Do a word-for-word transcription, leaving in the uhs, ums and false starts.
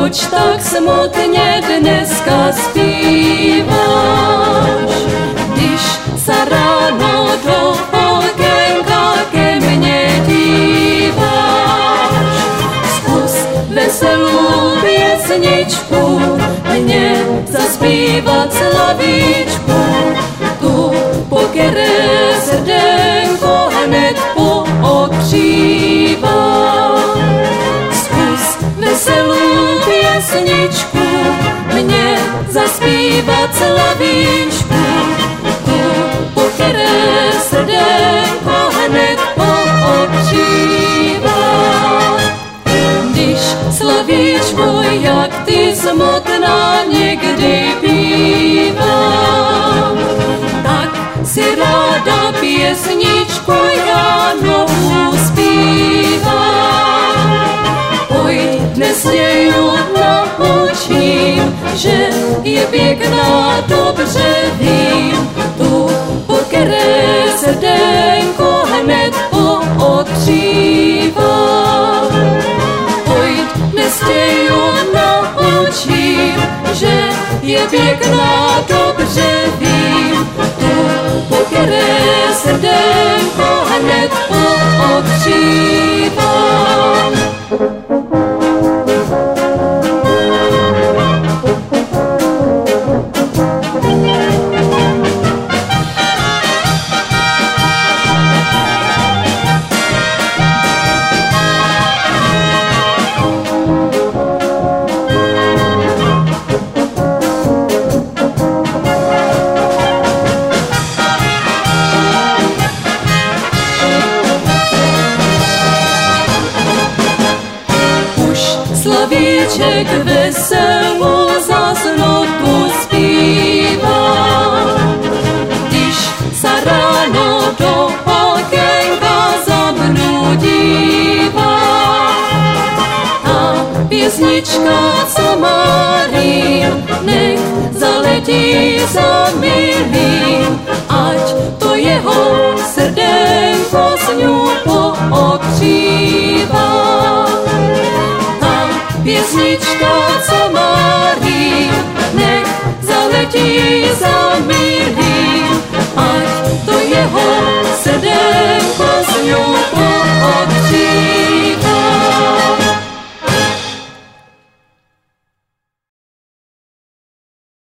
proč tak smutně dneska zpíváš? Když se ráno do okénka ke mně díváš, zkus veselou pěsničku mě zaspívat slavíčku, tu, po které srdenko hned pookřívá. Zkus veselou pěsničku mě zaspívat slavíčku, tu, po které srdenko hned pookřívá. Když slavíčku, jak ty smutná někdy bývám, tak si ráda pěsničku já novou zpívám. Pojď, dnes tě naučím, že je pěkná, dobře vím, tu, po které srdenko hned poodřívá. Pojď, dnes tě naučím, že je pěkná, dobře vím, tu, po které srdenko hned poodřívá. Slavíček veselou zas notu zpívá, když se ráno do okénka za mnou dívá. A pěsnička, co má rým, nech zaletí